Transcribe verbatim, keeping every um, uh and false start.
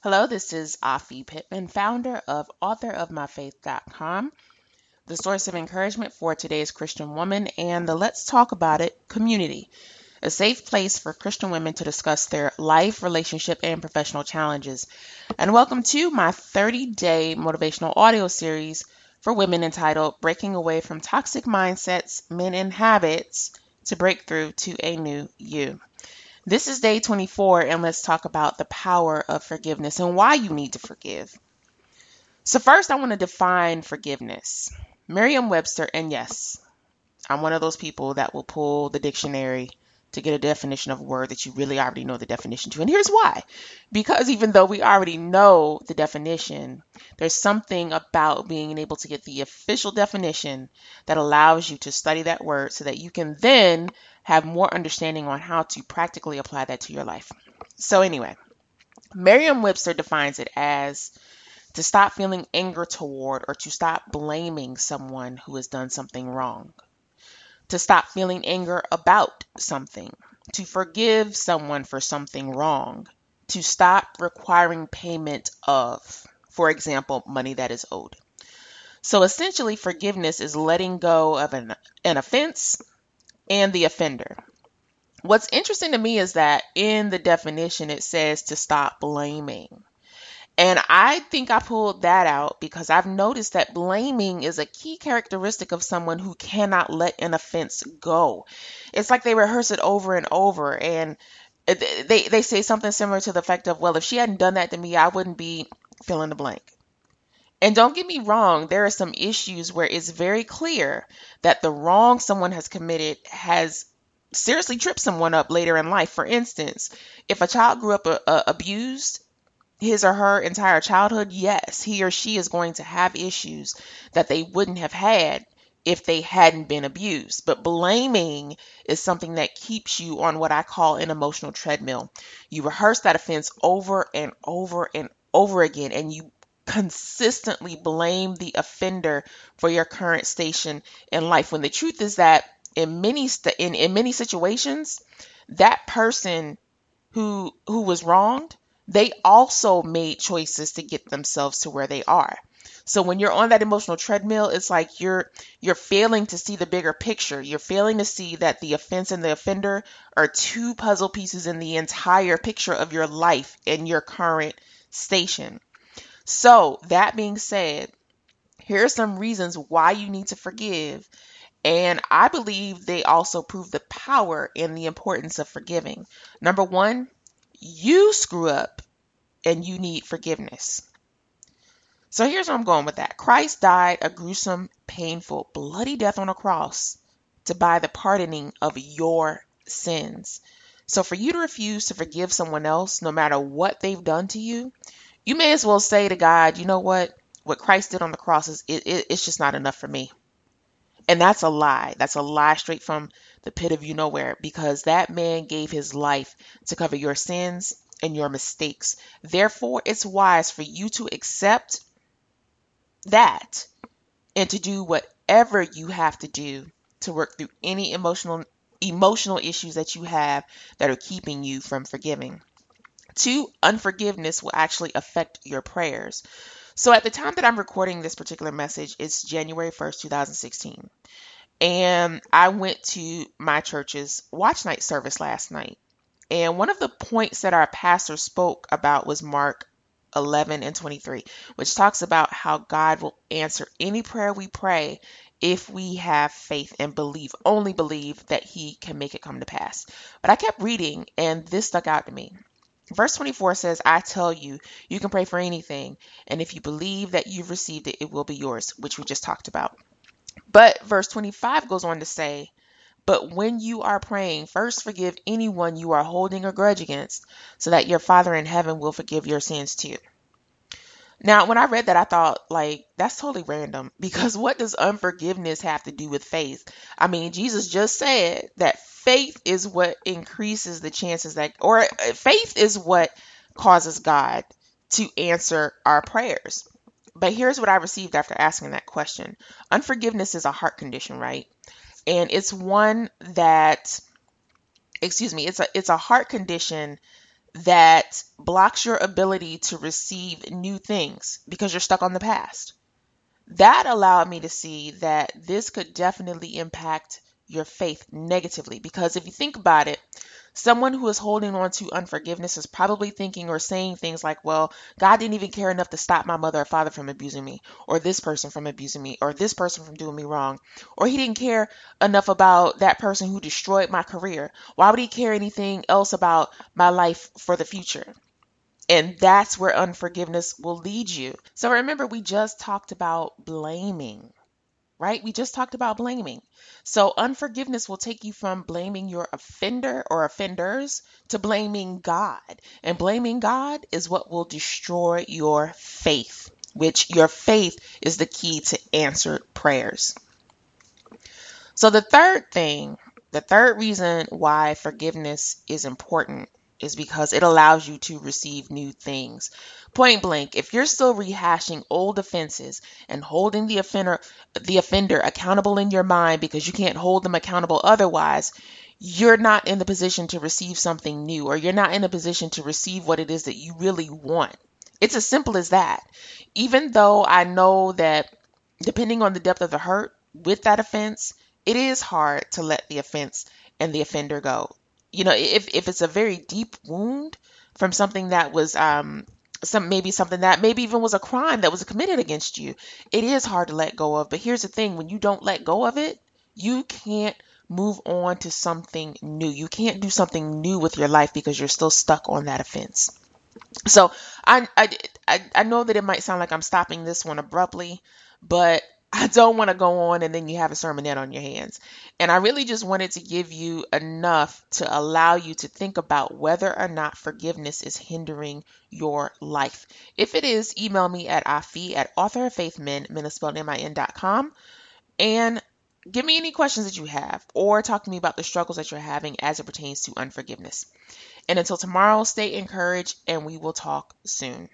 Hello, this is Afi Pittman, founder of author of my faith dot com, the source of encouragement for today's Christian woman, and the Let's Talk About It community, a safe place for Christian women to discuss their life, relationship, and professional challenges. And welcome to my thirty-day motivational audio series for women entitled Breaking Away from Toxic Mindsets, Men, and Habits to Break Through to a New You. This is day twenty-four, and let's talk about the power of forgiveness and why you need to forgive. So first, I want to define forgiveness. Merriam-Webster, and yes, I'm one of those people that will pull the dictionary to get a definition of a word that you really already know the definition to. And here's why. Because even though we already know the definition, there's something about being able to get the official definition that allows you to study that word so that you can then have more understanding on how to practically apply that to your life. So anyway, Merriam-Webster defines it as to stop feeling anger toward or to stop blaming someone who has done something wrong. To stop feeling anger about something, to forgive someone for something wrong, to stop requiring payment of, for example, money that is owed. So essentially, forgiveness is letting go of an, an offense and the offender. What's interesting to me is that in the definition, it says to stop blaming. And I think I pulled that out because I've noticed that blaming is a key characteristic of someone who cannot let an offense go. It's like they rehearse it over and over, and they, they say something similar to the effect of, well, if she hadn't done that to me, I wouldn't be fill in the blank. And don't get me wrong, there are some issues where it's very clear that the wrong someone has committed has seriously tripped someone up later in life. For instance, if a child grew up uh, uh, abused, his or her entire childhood, yes, he or she is going to have issues that they wouldn't have had if they hadn't been abused. But blaming is something that keeps you on what I call an emotional treadmill. You rehearse that offense over and over and over again, and you consistently blame the offender for your current station in life. When the truth is that in many st- in, in many situations, that person who who was wronged, they also made choices to get themselves to where they are. So when you're on that emotional treadmill, it's like you're you're failing to see the bigger picture. You're failing to see that the offense and the offender are two puzzle pieces in the entire picture of your life and your current station. So that being said, here are some reasons why you need to forgive. And I believe they also prove the power and the importance of forgiving. Number one, you screw up and you need forgiveness. So here's where I'm going with that. Christ died a gruesome, painful, bloody death on a cross to buy the pardoning of your sins. So for you to refuse to forgive someone else, no matter what they've done to you, you may as well say to God, you know what? What Christ did on the cross is it, it, it's just not enough for me. And that's a lie. That's a lie straight from the pit of you nowhere, because that man gave his life to cover your sins and your mistakes. Therefore, it's wise for you to accept that and to do whatever you have to do to work through any emotional emotional issues that you have that are keeping you from forgiving. Two, unforgiveness will actually affect your prayers. So at the time that I'm recording this particular message, it's January first, two thousand sixteen. And I went to my church's watch night service last night. And one of the points that our pastor spoke about was Mark eleven and twenty-three, which talks about how God will answer any prayer we pray if we have faith and believe, only believe that he can make it come to pass. But I kept reading and this stuck out to me. Verse twenty-four says, I tell you, you can pray for anything, and if you believe that you've received it, it will be yours, which we just talked about. But verse twenty-five goes on to say, but when you are praying, first forgive anyone you are holding a grudge against, so that your Father in heaven will forgive your sins too. Now, when I read that, I thought, like, that's totally random, because what does unforgiveness have to do with faith? I mean, Jesus just said that faith is what increases the chances that, or faith is what causes God to answer our prayers. But here's what I received after asking that question. Unforgiveness is a heart condition, right? And it's one that, excuse me, it's a it's a heart condition that blocks your ability to receive new things because you're stuck on the past. That allowed me to see that this could definitely impact your faith negatively, because if you think about it, someone who is holding on to unforgiveness is probably thinking or saying things like, well, God didn't even care enough to stop my mother or father from abusing me, or this person from abusing me, or this person from doing me wrong, or he didn't care enough about that person who destroyed my career. Why would he care anything else about my life for the future? And that's where unforgiveness will lead you. So remember, we just talked about blaming, right? We just talked about blaming. So unforgiveness will take you from blaming your offender or offenders to blaming God. And blaming God is what will destroy your faith, which your faith is the key to answered prayers. So the third thing, the third reason why forgiveness is important is because it allows you to receive new things. Point blank, if you're still rehashing old offenses and holding the offender the offender accountable in your mind because you can't hold them accountable otherwise, you're not in the position to receive something new, or you're not in a position to receive what it is that you really want. It's as simple as that. Even though I know that depending on the depth of the hurt with that offense, it is hard to let the offense and the offender go. You know, if, if it's a very deep wound from something that was um, some maybe something that maybe even was a crime that was committed against you, it is hard to let go of. But here's the thing, when you don't let go of it, you can't move on to something new. You can't do something new with your life because you're still stuck on that offense. So I, I, I, I know that it might sound like I'm stopping this one abruptly, but I don't want to go on and then you have a sermonette on your hands. And I really just wanted to give you enough to allow you to think about whether or not forgiveness is hindering your life. If it is, email me at afi at authoroffaithmin, min is spelled M I N dot com, and give me any questions that you have, or talk to me about the struggles that you're having as it pertains to unforgiveness. And until tomorrow, stay encouraged, and we will talk soon.